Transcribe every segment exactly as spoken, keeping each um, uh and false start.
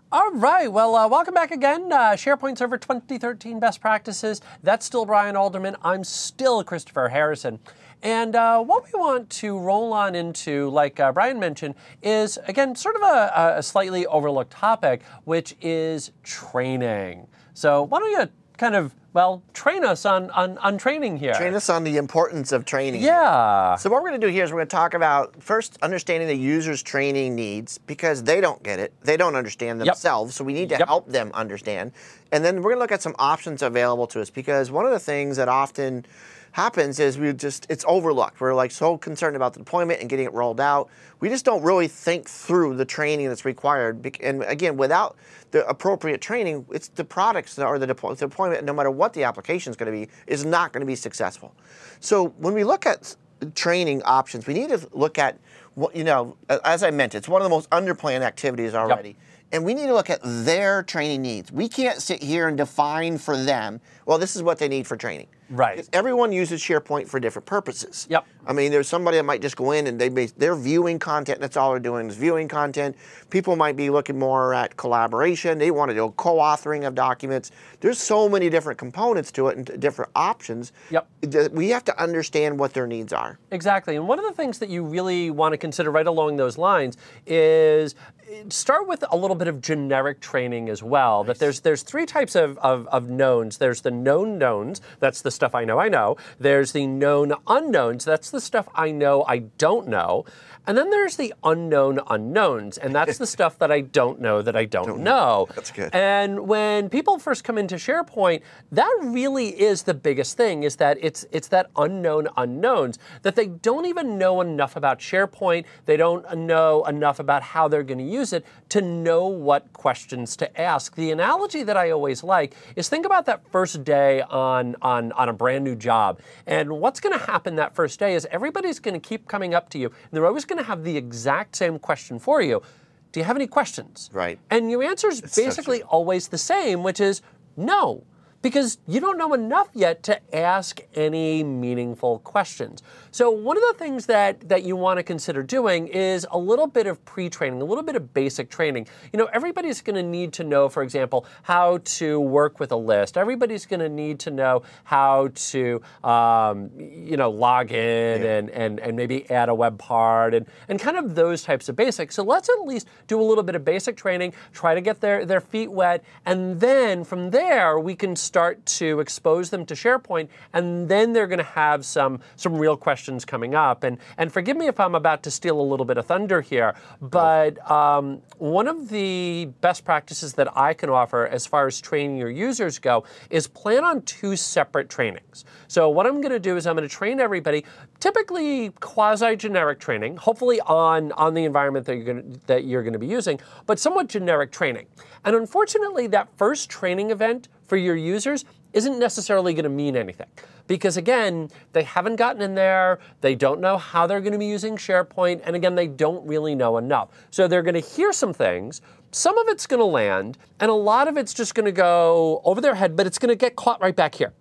All right, well, uh, welcome back again. Uh, SharePoint Server twenty thirteen Best Practices. That's still Brian Alderman. I'm still Christopher Harrison. And uh, what we want to roll on into, like uh, Brian mentioned, is, again, sort of a, a slightly overlooked topic, which is training. So why don't you kind of, well, train us on, on, on training here. Train us on the importance of training. Yeah. So what we're going to do here is we're going to talk about, first, understanding the user's training needs, because they don't get it. They don't understand themselves, yep. so we need to yep. help them understand. And then we're going to look at some options available to us, because one of the things that often happens is we just, it's overlooked. We're like so concerned about the deployment and getting it rolled out. We just don't really think through the training that's required. And again, without the appropriate training, it's the products or the deployment, no matter what the application is going to be, is not going to be successful. So when we look at training options, we need to look at, what you know, as I mentioned, it's one of the most underplanned activities already. Yep. And we need to look at their training needs. We can't sit here and define for them, well, this is what they need for training. Right. Because everyone uses SharePoint for different purposes. Yep. I mean, there's somebody that might just go in and they may, they're viewing content. That's all they're doing is viewing content. People might be looking more at collaboration. They want to do co-authoring of documents. There's so many different components to it and different options. Yep. We have to understand what their needs are. Exactly. And one of the things that you really want to consider right along those lines is start with a little bit of generic training as well. Nice. That there's there's three types of, of, of knowns. There's the known knowns. That's the stuff I know I know. There's the known unknowns. That's the stuff I know I don't know. And then there's the unknown unknowns, and that's the stuff that I don't know that I don't, don't know. know. That's good. And when people first come into SharePoint, that really is the biggest thing, is that it's it's that unknown unknowns, that they don't even know enough about SharePoint. They don't know enough about how they're going to use it to know what questions to ask. The analogy that I always like is think about that first day on, on, on a brand new job. And what's going to happen that first day is everybody's going to keep coming up to you, and they're always going to have the exact same question for you. Do you have any questions? Right. And your answer is basically so always the same, which is no, because you don't know enough yet to ask any meaningful questions. So one of the things that, that you want to consider doing is a little bit of pre-training, a little bit of basic training. You know, everybody's going to need to know, for example, how to work with a list. Everybody's going to need to know how to, um, you know, log in yeah. and, and, and maybe add a web part and, and kind of those types of basics. So let's at least do a little bit of basic training, try to get their, their feet wet, and then from there we can start to expose them to SharePoint, and then they're going to have some some real questions coming up. And and forgive me if I'm about to steal a little bit of thunder here, but um, one of the best practices that I can offer as far as training your users go is plan on two separate trainings. So what I'm going to do is I'm going to train everybody, typically quasi-generic training, hopefully on, on the environment that you're going to, that you're going to be using, but somewhat generic training. And unfortunately, that first training event for your users isn't necessarily going to mean anything. Because again, they haven't gotten in there, they don't know how they're going to be using SharePoint, and again, they don't really know enough. So they're going to hear some things, some of it's going to land, and a lot of it's just going to go over their head, but it's going to get caught right back here.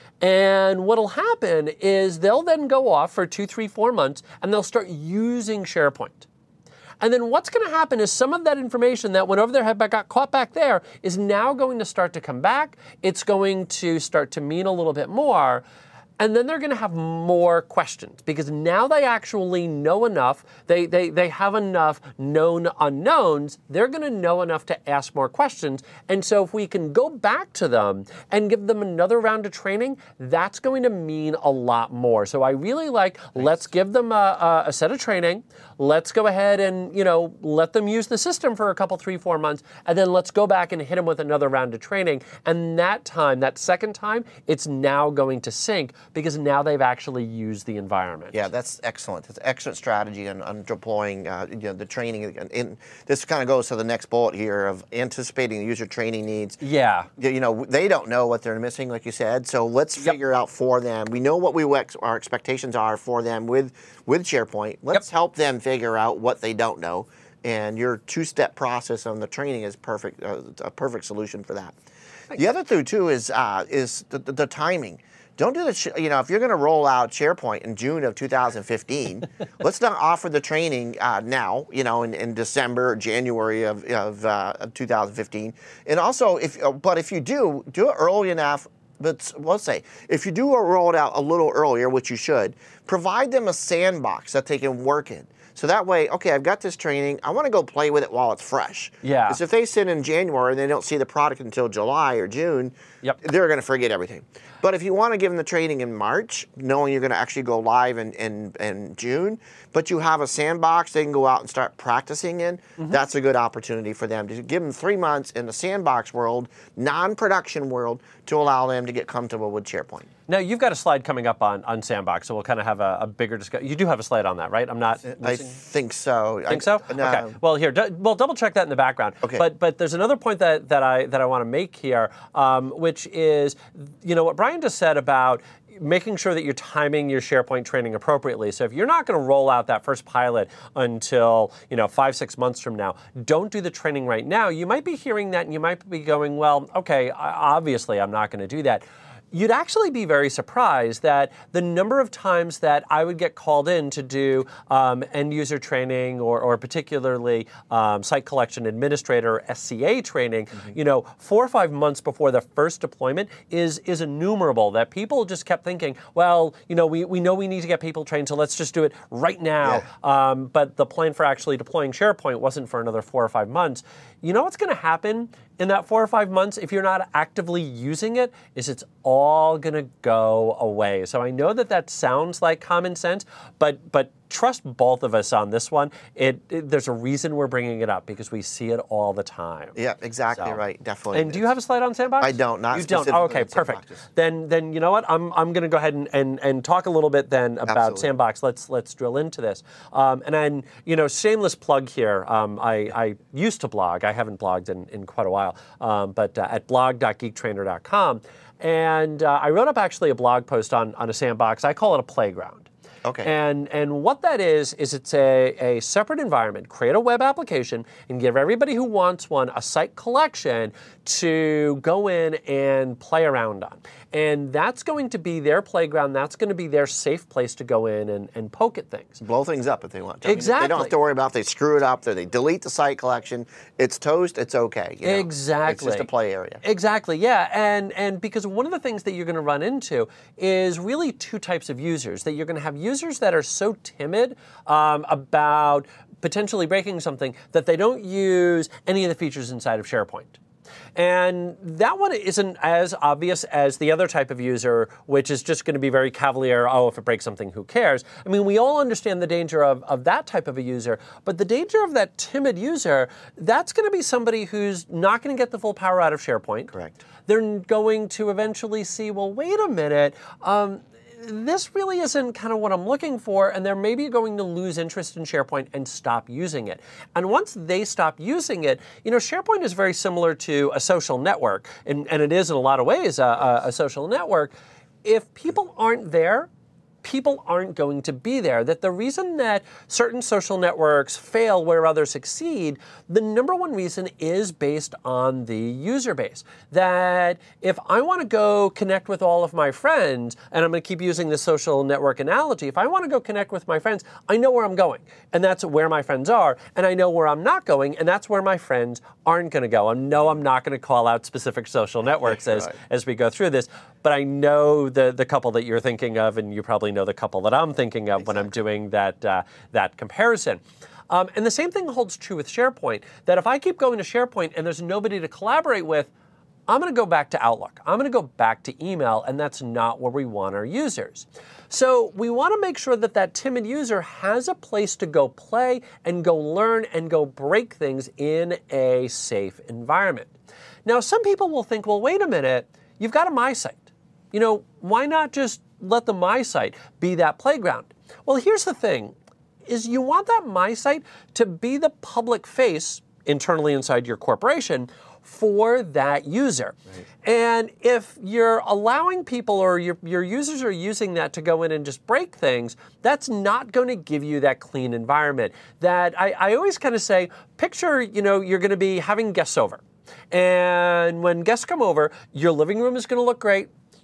And what'll happen is they'll then go off for two, three, four months, and they'll start using SharePoint. And then what's going to happen is some of that information that went over their head but got caught back there is now going to start to come back. It's going to start to mean a little bit more. And then they're going to have more questions because now they actually know enough, they, they, they have enough known unknowns, they're going to know enough to ask more questions. And so if we can go back to them and give them another round of training, that's going to mean a lot more. So I really like, nice. Let's give them a, a set of training. Let's go ahead and, you know, let them use the system for a couple, three, four months, and then let's go back and hit them with another round of training. And that time, that second time, it's now going to sync because now they've actually used the environment. Yeah, that's excellent. It's an excellent strategy on, on deploying uh, you know, the training. And, and this kind of goes to the next bullet here of anticipating the user training needs. Yeah. You know, they don't know what they're missing, like you said, so let's yep. figure out for them. We know what we our expectations are for them with, with SharePoint. Let's yep. help them figure out what they don't know. And your two-step process on the training is perfect, uh, a perfect solution for that. Thanks. The other thing, too, is, uh, is the, the, the timing. don't do the, sh- you know, if you're going to roll out SharePoint in June of two thousand fifteen, let's not offer the training uh, now, you know, in, in December or January of, of, uh, of two thousand fifteen. And also, if uh, but if you do, do it early enough. But let's say, if you do roll it out a little earlier, which you should, provide them a sandbox that they can work in. So that way, okay, I've got this training. I want to go play with it while it's fresh. Yeah. Because if they sit in January and they don't see the product until July or June, yep. they're going to forget everything. But if you want to give them the training in March, knowing you're going to actually go live in, in, in June, but you have a sandbox they can go out and start practicing in, mm-hmm. that's a good opportunity for them to give them three months in the sandbox world, non-production world, to allow them to get comfortable with SharePoint. Now, you've got a slide coming up on, on Sandbox, so we'll kind of have a, a bigger discussion. You do have a slide on that, right? I'm not I missing... think so. Think so? I, no. Okay. Well, here, d- well, double check that in the background. Okay. But but there's another point that, that I that I want to make here, um, which is, you know, what Brian just said about making sure that you're timing your SharePoint training appropriately. So if you're not going to roll out that first pilot until, you know, five, six months from now, don't do the training right now. You might be hearing that and you might be going, well, okay, obviously I'm not going to do that. You'd actually be very surprised that the number of times that I would get called in to do um, end user training or, or particularly um, site collection administrator S C A training, mm-hmm. you know, four or five months before the first deployment is is innumerable. That people just kept thinking, well, you know, we, we know we need to get people trained, so let's just do it right now. Yeah. Um, but the plan for actually deploying SharePoint wasn't for another four or five months. You know what's going to happen in that four or five months if you're not actively using it is it's all going to go away. So I know that that sounds like common sense, but but trust both of us on this one. It, it there's a reason we're bringing it up because we see it all the time. Yeah, exactly so. right. Definitely. And do you have a slide on Sandbox? I don't. Not you don't. Oh, okay, perfect. Then then you know what? I'm I'm going to go ahead and, and and talk a little bit then about Absolutely. Sandbox. Let's let's drill into this. Um, and then you know, shameless plug here. Um, I I used to blog. I haven't blogged in, in quite a while. Um, but uh, at blog dot geek trainer dot com, and uh, I wrote up actually a blog post on on a Sandbox. I call it a playground. Okay. And and what that is, is it's a, a separate environment. Create a web application and give everybody who wants one a site collection to go in and play around on. And that's going to be their playground. That's going to be their safe place to go in and, and poke at things. Blow things up if they want to. I mean, exactly. they don't have to worry about if they screw it up, or they delete the site collection. It's toast, it's okay. You know? Exactly. It's just a play area. Exactly, yeah. And, and because one of the things that you're going to run into is really two types of users. That you're going to have users that are so timid um, about potentially breaking something that they don't use any of the features inside of SharePoint. And that one isn't as obvious as the other type of user, which is just going to be very cavalier, oh, if it breaks something, who cares? I mean, we all understand the danger of, of that type of a user, but the danger of that timid user, that's going to be somebody who's not going to get the full power out of SharePoint. Correct. They're going to eventually see, well, wait a minute, um, this really isn't kind of what I'm looking for, and they're maybe going to lose interest in SharePoint and stop using it. And once they stop using it, you know, SharePoint is very similar to a social network, and, and it is in a lot of ways a, a, a social network. If people aren't there, people aren't going to be there. That the reason that certain social networks fail where others succeed, the number one reason is based on the user base. That if I want to go connect with all of my friends, and I'm going to keep using the social network analogy, if I want to go connect with my friends, I know where I'm going, and that's where my friends are, and I know where I'm not going, and that's where my friends aren't going to go. I know I'm not going to call out specific social networks as, right. as we go through this, but I know the, the couple that you're thinking of, and you probably know the couple that I'm thinking of exactly. when I'm doing that uh, that comparison. Um, and the same thing holds true with SharePoint, that if I keep going to SharePoint and there's nobody to collaborate with, I'm going to go back to Outlook. I'm going to go back to email, and that's not where we want our users. So we want to make sure that that timid user has a place to go play and go learn and go break things in a safe environment. Now, some people will think, well, wait a minute, you've got a My Site. You know, why not just let the My Site be that playground? Well, here's the thing, is you want that My Site to be the public face internally inside your corporation for that user. Right. And if you're allowing people or your, your users are using that to go in and just break things, that's not going to give you that clean environment. That I, I always kind of say, picture, you know, you're going to be having guests over. And when guests come over, your living room is going to look great.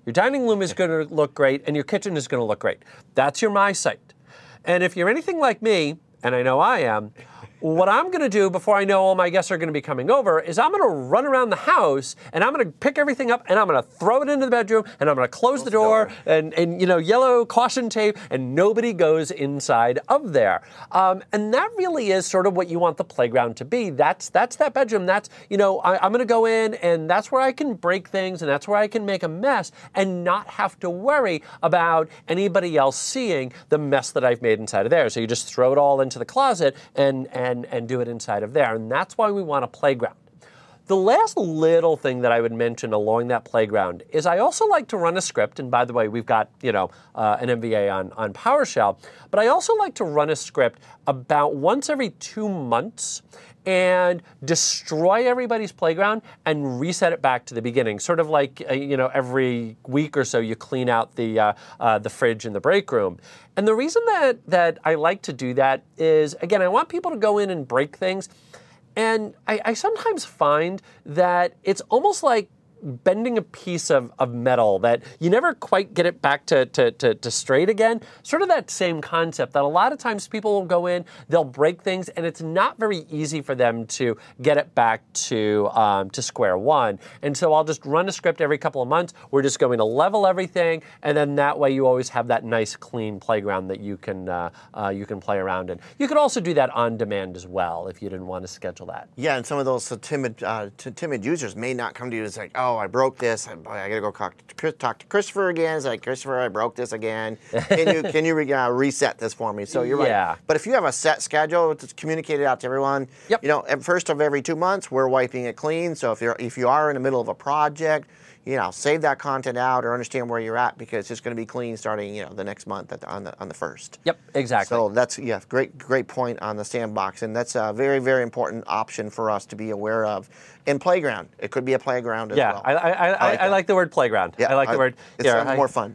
Your dining room is going to look great, and your kitchen is going to look great. That's your My Site. And if you're anything like me, and I know I am, what I'm going to do before I know all my guests are going to be coming over is I'm going to run around the house and I'm going to pick everything up and I'm going to throw it into the bedroom and I'm going to close, close the door, door. And, and, you know, yellow caution tape, and nobody goes inside of there. Um, and that really is sort of what you want the playground to be. That's that's that bedroom. That's, you know, I, I'm going to go in and that's where I can break things and that's where I can make a mess and not have to worry about anybody else seeing the mess that I've made inside of there. So you just throw it all into the closet and, and And, and do it inside of there. And that's why we want a playground. The last little thing that I would mention along that playground is I also like to run a script. And by the way, we've got, you know, uh, an M V A on, on PowerShell. But I also like to run a script about once every two months and destroy everybody's playground and reset it back to the beginning. Sort of like, uh, you know, every week or so you clean out the uh, uh, the fridge in the break room. And the reason that, that I like to do that is, again, I want people to go in and break things. And I, I sometimes find that it's almost like bending a piece of, of metal that you never quite get it back to, to, to, to straight again. Sort of that same concept that a lot of times people will go in, they'll break things, and it's not very easy for them to get it back to, um, to square one. And so I'll just run a script every couple of months. We're just going to level everything, and then that way you always have that nice, clean playground that you can, uh, uh, you can play around in. You could also do that on demand as well if you didn't want to schedule that. Yeah, and some of those uh, timid, uh, t- timid users may not come to you and say, oh, I broke this. I, I got to go talk to, Chris, talk to Christopher again. It's like, Christopher, I broke this again. Can you can you re, uh, reset this for me? So you're yeah. right. But if you have a set schedule, it's communicated out to everyone. Yep. You know, at first of every two months, we're wiping it clean. So if you're if you are in the middle of a project, you know, save that content out or understand where you're at because it's going to be clean starting, you know, the next month at the, on the on the first. Yep, exactly. So that's yeah, great great point on the sandbox, and that's a very very important option for us to be aware of. In playground, it could be a playground as yeah, well. Yeah, I, I, I, I, like I like the word playground. Yeah, I like I, the word. It yeah, sounds I, more fun.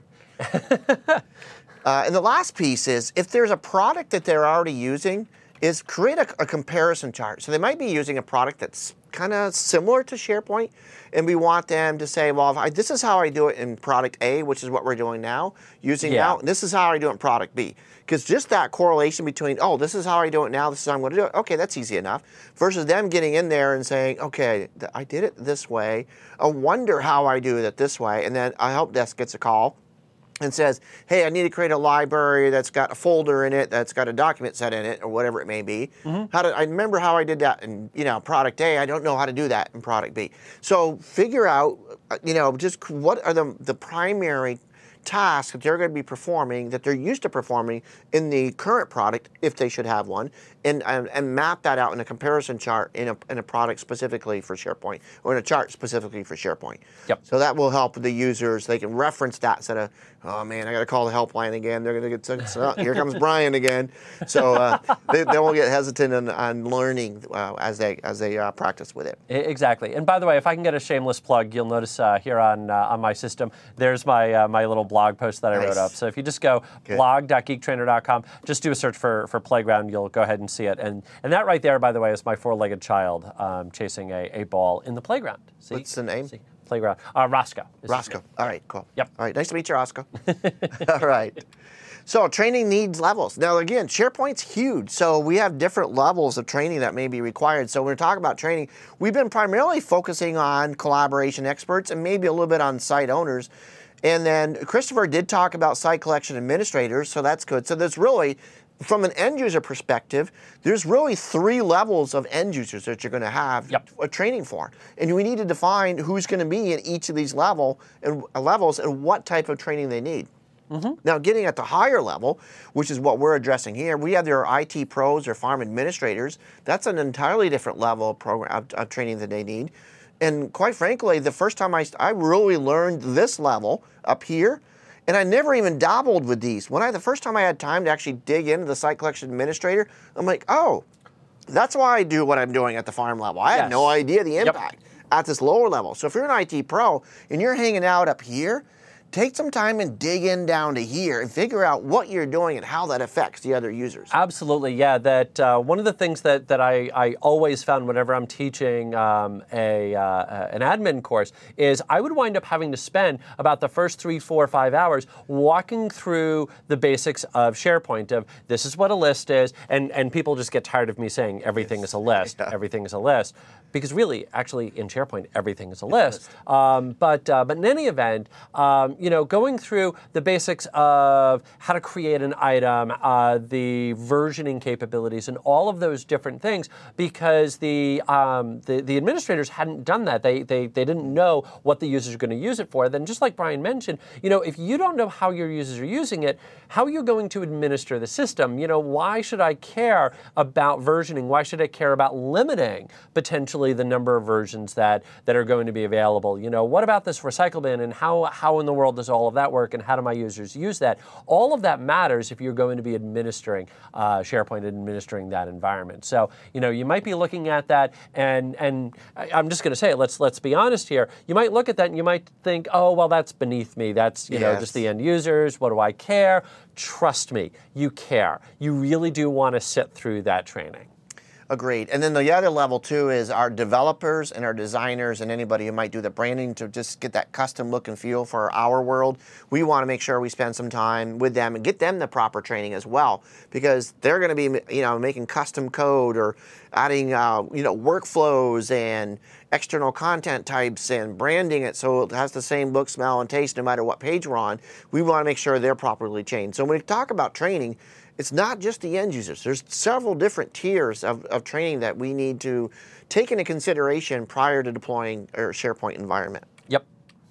uh, and the last piece is if there's a product that they're already using, is create a, a comparison chart. So they might be using a product that's kind of similar to SharePoint, and we want them to say, well, if I, this is how I do it in product A, which is what we're doing now, using yeah. now, and this is how I do it in product B. Because just that correlation between, oh, this is how I do it now, this is how I'm going to do it, okay, that's easy enough, versus them getting in there and saying, okay, th- I did it this way, I wonder how I do it this way, and then a help desk gets a call and says, hey, I need to create a library that's got a folder in it, that's got a document set in it, or whatever it may be. Mm-hmm. How did I remember how I did that in, you know, product A? I don't know how to do that in product B. So figure out, you know, just what are the the primary tasks that they're going to be performing, that they're used to performing in the current product, if they should have one, and and, and map that out in a comparison chart in a, in a product specifically for SharePoint, or in a chart specifically for SharePoint. Yep. So that will help the users. They can reference that instead of, oh man, I got to call the helpline again. They're going to get, so, here comes Brian again. So uh, they, they won't get hesitant on, on learning uh, as they as they uh, practice with it. Exactly. And by the way, if I can get a shameless plug, you'll notice uh, here on uh, on my system, there's my uh, my little blog post that I nice. wrote up. So if you just go Good. blog dot geek trainer dot com, just do a search for, for Playground, you'll go ahead and see it. And and that right there, by the way, is my four-legged child um, chasing a, a ball in the playground. See? What's the name? See? Playground. Uh, Roscoe. Roscoe. All right, cool. Yep. All right, nice to meet you, Roscoe. All right. So training needs levels. Now, again, SharePoint's huge, so we have different levels of training that may be required. So when we talk about training, we've been primarily focusing on collaboration experts and maybe a little bit on site owners. And then Christopher did talk about site collection administrators, so that's good. So there's really, from an end user perspective, there's really three levels of end users that you're going to have yep. a training for. And we need to define who's going to be in each of these level and uh, levels and what type of training they need. Mm-hmm. Now, getting at the higher level, which is what we're addressing here, we have their I T pros or farm administrators. That's an entirely different level of, program, of, of training that they need. And quite frankly, the first time I, I really learned this level up here, and I never even dabbled with these. When I the first time I had time to actually dig into the site collection administrator, I'm like, oh, that's why I do what I'm doing at the farm level. I yes. had no idea the impact yep. at this lower level. So if you're an I T pro and you're hanging out up here, take some time and dig in down to here and figure out what you're doing and how that affects the other users. Absolutely, yeah. That uh, one of the things that, that I, I always found whenever I'm teaching um, a uh, an admin course is I would wind up having to spend about the first three, four, five hours walking through the basics of SharePoint of this is what a list is, and, and people just get tired of me saying everything is a list, yeah. everything is a list. Because really, actually, in SharePoint, everything is a list. Um, but uh, but in any event, um, you know, going through the basics of how to create an item, uh, the versioning capabilities, and all of those different things, because the um, the, the administrators hadn't done that. They they they didn't know what the users are going to use it for. Then, just like Brian mentioned, you know, if you don't know how your users are using it, how are you going to administer the system? You know, why should I care about versioning? Why should I care about limiting potentially the number of versions that, that are going to be available? You know, what about this recycle bin, and how, how in the world does all of that work, and how do my users use that? All of that matters if you're going to be administering uh, SharePoint, administering that environment. So, you know, you might be looking at that, and and I'm just going to say it, let's, let's be honest here. You might look at that and you might think, oh, well, that's beneath me. That's, you yes. know, just the end users. What do I care? Trust me, you care. You really do want to sit through that training. Agreed. And then the other level too is our developers and our designers and anybody who might do the branding to just get that custom look and feel for our world. We want to make sure we spend some time with them and get them the proper training as well, because they're going to be, you know, making custom code or adding, uh, you know, workflows and external content types and branding it so it has the same look, smell, and taste no matter what page we're on. We want to make sure they're properly trained. So when we talk about training, it's not just the end users. There's several different tiers of, of training that we need to take into consideration prior to deploying our SharePoint environment. Yep.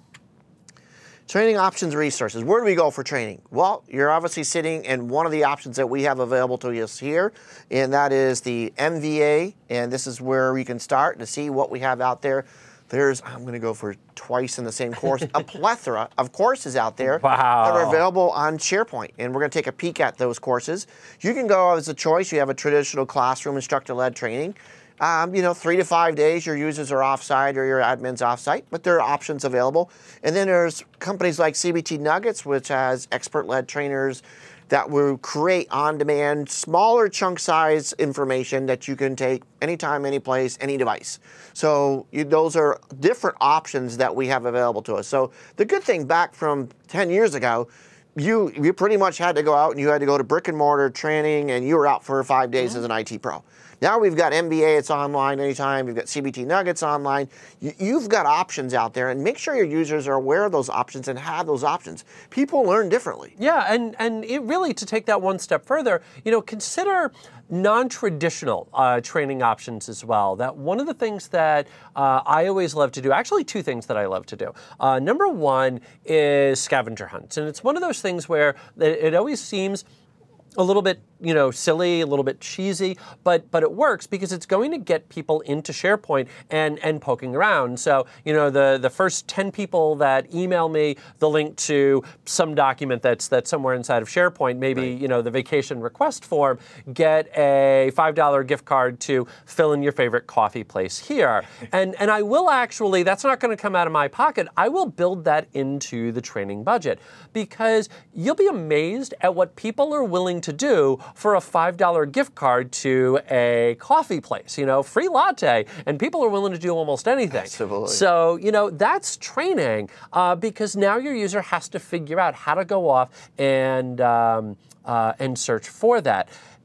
Training options, resources. Where do we go for training? Well, you're obviously sitting in one of the options that we have available to us here, and that is the M V A, and this is where we can start to see what we have out there. There's, I'm going to go for twice in the same course, a plethora of courses out there wow. that are available on SharePoint. And we're going to take a peek at those courses. You can go as a choice. You have a traditional classroom instructor-led training. Um, you know, three to five days, your users are offsite or your admin's offsite, but there are options available. And then there's companies like C B T Nuggets, which has expert-led trainers that will create on-demand, smaller chunk size information that you can take anytime, any place, any device. So you, those are different options that we have available to us. So the good thing back from ten years ago, you, you pretty much had to go out and you had to go to brick and mortar training and you were out for five days mm-hmm. as an I T pro. Now we've got M B A, it's online anytime. We've got C B T Nuggets online. You, you've got options out there, and make sure your users are aware of those options and have those options. People learn differently. Yeah, and, and it really, to take that one step further, you know, consider non-traditional uh, training options as well. That one of the things that uh, I always love to do, actually two things that I love to do. Uh, number one is scavenger hunts, and it's one of those things where it, it always seems a little bit, you know, silly, a little bit cheesy, but but it works because it's going to get people into SharePoint and and poking around. So, you know, the the first ten people that email me the link to some document that's that's somewhere inside of SharePoint, maybe, right. you know, the vacation request form, get a five dollar gift card to fill in your favorite coffee place here. and and I will actually, that's not going to come out of my pocket. I will build that into the training budget, because you'll be amazed at what people are willing to do for a five dollar gift card to a coffee place, you know, free latte, and people are willing to do almost anything. Absolutely. So, you know, that's training uh, because now your user has to figure out how to go off and, um, uh, and search for that.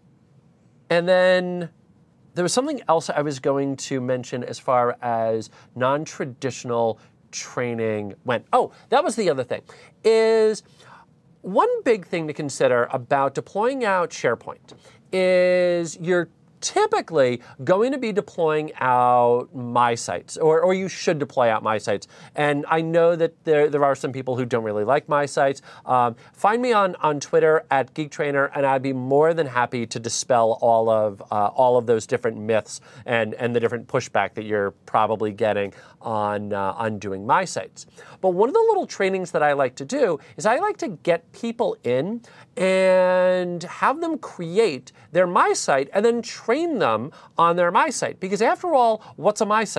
And then there was something else I was going to mention as far as non-traditional training went. Oh, that was the other thing, is one big thing to consider about deploying out SharePoint is you're typically going to be deploying out My Sites, or, or you should deploy out My Sites. And I know that there, there are some people who don't really like My Sites. Um, find me on, on Twitter at Geek Trainer, and I'd be more than happy to dispel all of uh, all of those different myths and, and the different pushback that you're probably getting on, uh, on doing My Sites. But one of the little trainings that I like to do is I like to get people in and have them create their My Site and then train them on their My Site. Because after all, what's a My Site?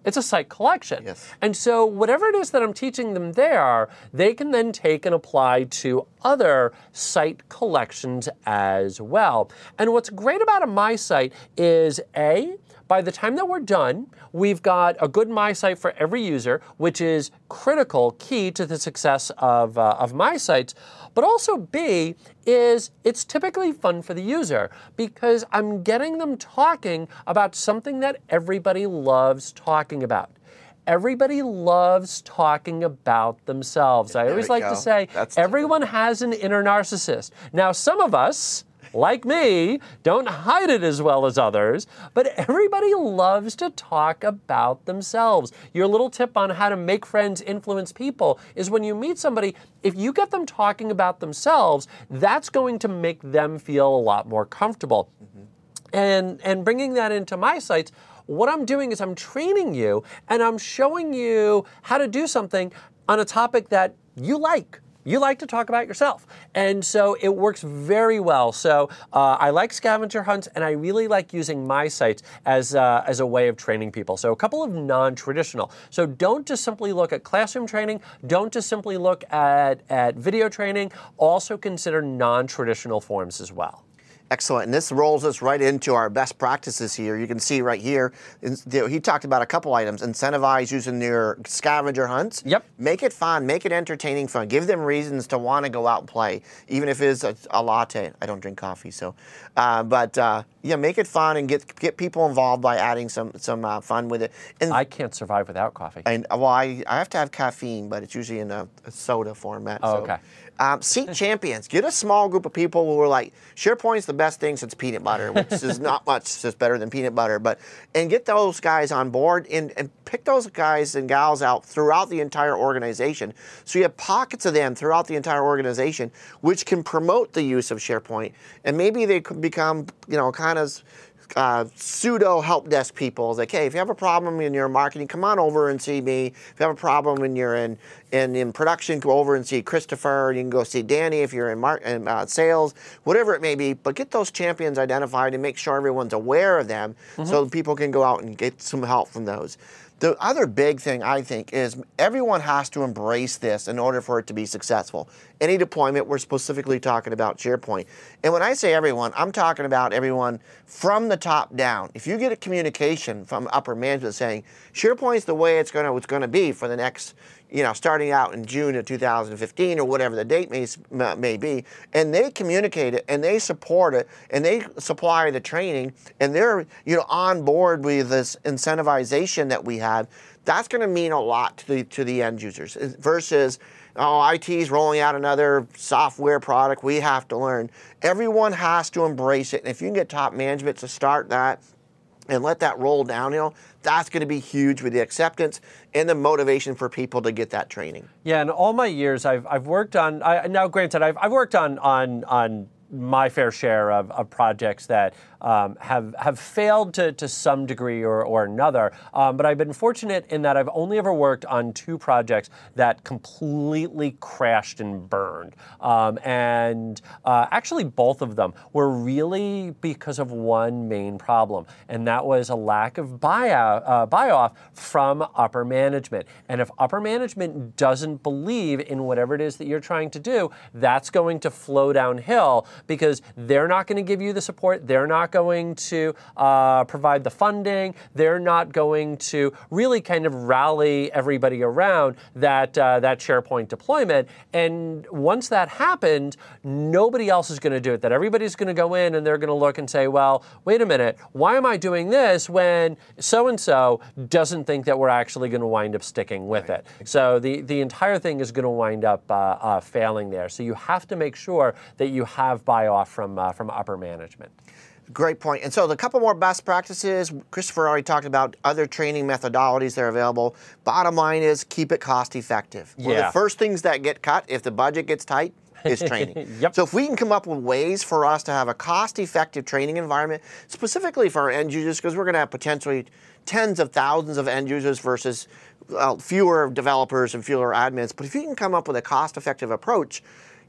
It's a site collection. Yes. And so whatever it is that I'm teaching them there, they can then take and apply to other site collections as well. And what's great about a My Site is, A, by the time that we're done, we've got a good My Site for every user, which is critical, key to the success of, uh, of My Sites. But also B, is it's typically fun for the user because I'm getting them talking about something that everybody loves talking about. Everybody loves talking about themselves. I There always we like go. to say, That's everyone has an inner narcissist. Now, some of us, like me, don't hide it as well as others, but everybody loves to talk about themselves. Your little tip on how to make friends, influence people is when you meet somebody, if you get them talking about themselves, that's going to make them feel a lot more comfortable. Mm-hmm. And, and bringing that into My Sites, what I'm doing is I'm training you and I'm showing you how to do something on a topic that you like. You like to talk about yourself. And so it works very well. So uh, I like scavenger hunts, and I really like using My Sites as, uh, as a way of training people. So a couple of non-traditional. So don't just simply look at classroom training. Don't just simply look at, at video training. Also consider non-traditional forms as well. Excellent. And this rolls us right into our best practices here. You can see right here, he talked about a couple items. Incentivize using their scavenger hunts. Yep. Make it fun. Make it entertaining fun. Give them reasons to want to go out and play, even if it's a, a latte. I don't drink coffee, so. Uh, but uh, yeah, make it fun and get get people involved by adding some some uh, fun with it. And I can't survive without coffee. And well, I, I have to have caffeine, but it's usually in a, a soda format. Oh, so. okay. Um, seek champions. Get a small group of people who are like, SharePoint's the best thing since peanut butter, which is not much, it's just better than peanut butter. But and get those guys on board and, and pick those guys and gals out throughout the entire organization. So you have pockets of them throughout the entire organization, which can promote the use of SharePoint. And maybe they could become, you know, kind of Uh, pseudo help desk people. It's like, hey, if you have a problem in your marketing, come on over and see me. If you have a problem when you're in in, in production, go over and see Christopher. You can go see Danny if you're in, mar in uh, sales, whatever it may be. But get those champions identified and make sure everyone's aware of them, mm-hmm. so people can go out and get some help from those. The other big thing, I think, is everyone has to embrace this in order for it to be successful. Any deployment, we're specifically talking about SharePoint. And when I say everyone, I'm talking about everyone from the top down. If you get a communication from upper management saying, SharePoint's the way it's going to it's going to be for the next, you know, starting out in June of two thousand fifteen or whatever the date may, may be, and they communicate it and they support it and they supply the training and they're, you know, on board with this incentivization that we have, that's going to mean a lot to the, to the end users versus, oh, I T's rolling out another software product, we have to learn. Everyone has to embrace it. And if you can get top management to start that and let that roll downhill, that's going to be huge with the acceptance and the motivation for people to get that training. Yeah, in all my years, I've, I've worked on, I, now granted, I've, I've worked on, on, on my fair share of, of projects that um, have have failed to, to some degree or, or another. Um, but I've been fortunate in that I've only ever worked on two projects that completely crashed and burned. Um, and uh, actually both of them were really because of one main problem, and that was a lack of buyout, uh, buy-off from upper management. And if upper management doesn't believe in whatever it is that you're trying to do, that's going to flow downhill, because they're not going to give you the support, they're not going to uh, provide the funding, they're not going to really kind of rally everybody around that, uh, that SharePoint deployment. And once that happened, nobody else is going to do it. That everybody's going to go in and they're going to look and say, well, wait a minute, why am I doing this when so-and-so doesn't think that we're actually going to wind up sticking with it? So the, the entire thing is going to wind up uh, uh, failing there. So you have to make sure that you have buy-off from, uh, from upper management. Great point. And so the couple more best practices, Christopher already talked about other training methodologies that are available. Bottom line is keep it cost effective. One yeah. of the first things that get cut if the budget gets tight is training. Yep. So if we can come up with ways for us to have a cost-effective training environment, specifically for our end users, because we're going to have potentially tens of thousands of end users versus uh, fewer developers and fewer admins, but if you can come up with a cost-effective approach,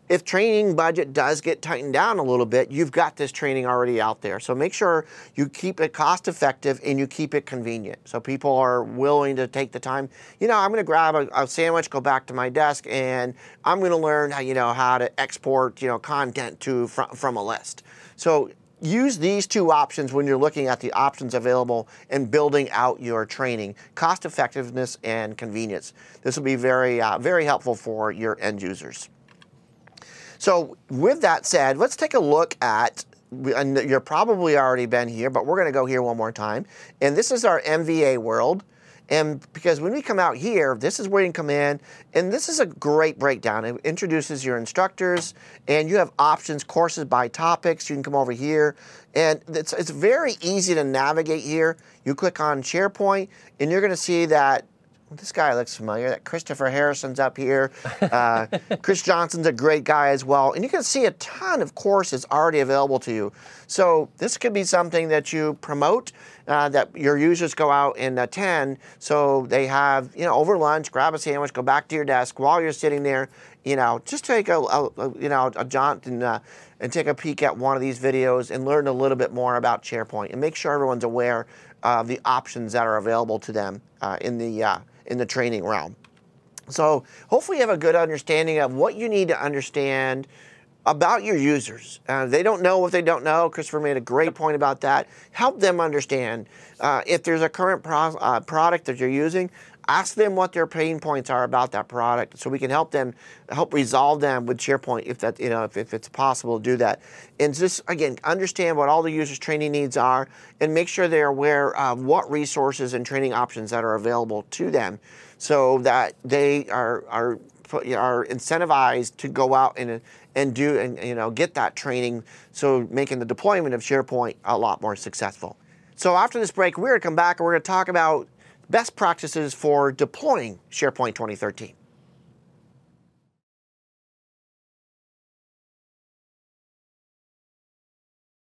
if training budget does get tightened down a little bit, you've got this training already out there. So make sure you keep it cost effective and you keep it convenient. So people are willing to take the time. You know, I'm going to grab a, a sandwich, go back to my desk, and I'm going to learn how, you know, how to export, you know, content to from, from a list. So use these two options when you're looking at the options available and building out your training: cost effectiveness and convenience. This will be very, uh, very helpful for your end users. So with that said, let's take a look at, and you've probably already been here, but we're going to go here one more time. And this is our M V A world. And because when we come out here, this is where you can come in, and this is a great breakdown. It introduces your instructors, and you have options, courses by topics. You can come over here, and it's, it's very easy to navigate here. You click on SharePoint, and you're going to see that this guy looks familiar, that Christopher Harrison's up here. Uh, Chris Johnson's a great guy as well. And you can see a ton of courses already available to you. So this could be something that you promote, uh, that your users go out and attend. So they have, you know, over lunch, grab a sandwich, go back to your desk while you're sitting there, you know, just take a, a, a you know, a jaunt and, uh, and take a peek at one of these videos and learn a little bit more about SharePoint and make sure everyone's aware of the options that are available to them uh, in the uh, in the training realm. So hopefully you have a good understanding of what you need to understand about your users. Uh, they don't know what they don't know. Christopher made a great point about that. Help them understand. Uh, if there's a current pro uh, product that you're using, ask them what their pain points are about that product, so we can help them, help resolve them with SharePoint if that, you know, if, if it's possible to do that. And just, again, understand what all the users' training needs are and make sure they're aware of what resources and training options that are available to them, so that they are, are, are incentivized to go out and, and do, and, you know, get that training, so making the deployment of SharePoint a lot more successful. So after this break, we're going to come back and we're going to talk about best practices for deploying SharePoint twenty thirteen.